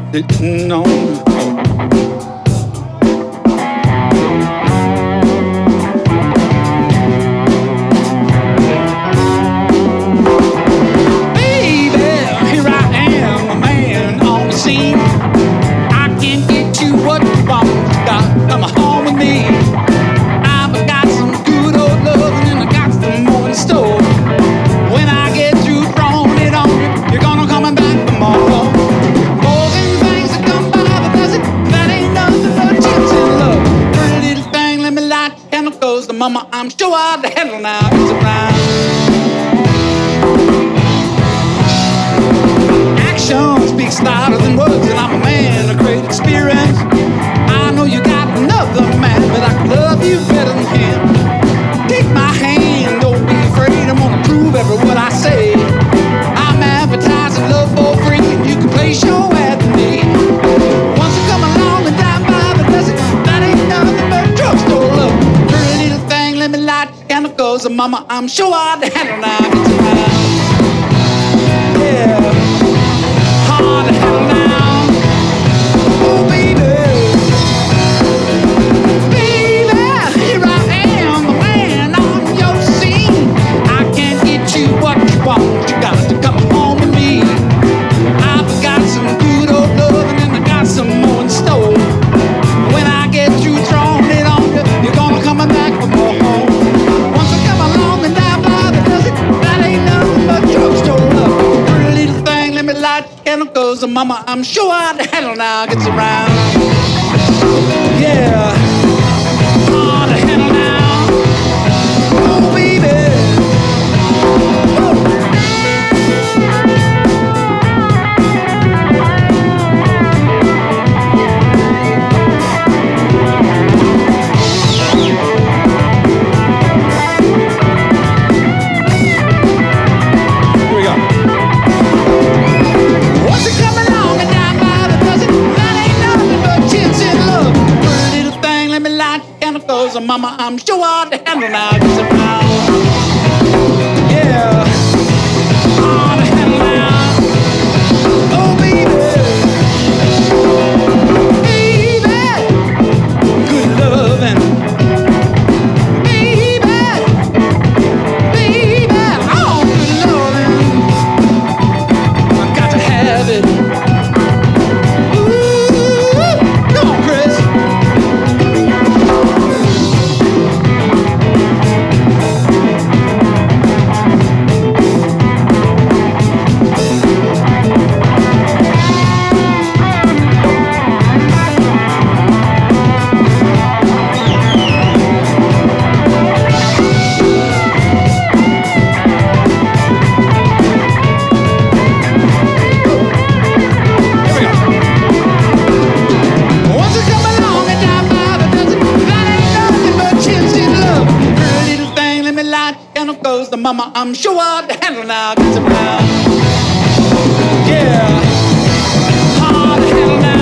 Sitting on Mama, I'm sure I'd handle now. It's around. Action speaks louder than words, and I'm a man of great experience. I know you got another man, but I can love you better than him. Take my hand, don't be afraid. I'm gonna prove every word I say. I'm advertising love for free, and you can place your ad to me. Once you come along and drive by the desert, that ain't nothing but drugstore love. Let me light the candles, and mama, I'm sure I'd handle now. Get around. Yeah, hard to handle now. Oh, baby. Baby, here I am, the man on your scene. I can't get you what you want. You got to come home with me. I've got some good old loving, and I got some more in store. When I get through throwing it on you, you're gonna come back for more. Chemicals, and mama, I'm sure I'd handle now. Gets around. Yeah, hard to handle now. Oh, baby. Mama, I'm sure I'd handle now. Get around. Yeah, hard to handle now. Oh, baby. Baby, good loving. Baby, baby, oh, good loving. I got to have it. Ooh, come on, Chris. Mama, I'm sure I'd handle now. Gets around. Yeah, hard to handle now.